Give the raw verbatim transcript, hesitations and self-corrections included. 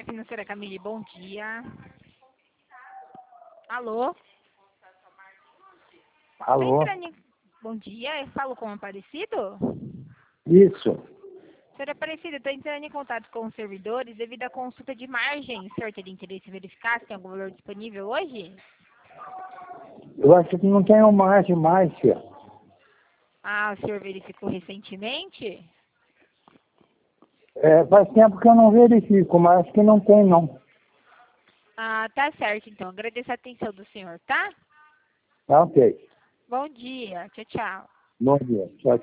Financeira Camille, bom dia. Alô? Alô? Tô entrando em... Bom dia, eu falo com o Aparecido? Isso. Senhor Aparecido, estou entrando em contato com os servidores devido à consulta de margem. O senhor teria interesse em verificar se tem algum valor disponível hoje? Eu acho que não tem margem mais, tia. Ah, o senhor verificou recentemente? É, faz tempo que eu não verifico, mas acho que não tem, não. Ah, tá certo, então. Agradeço a atenção do senhor, tá? Tá ok. Bom dia. Tchau, tchau. Bom dia. Tchau,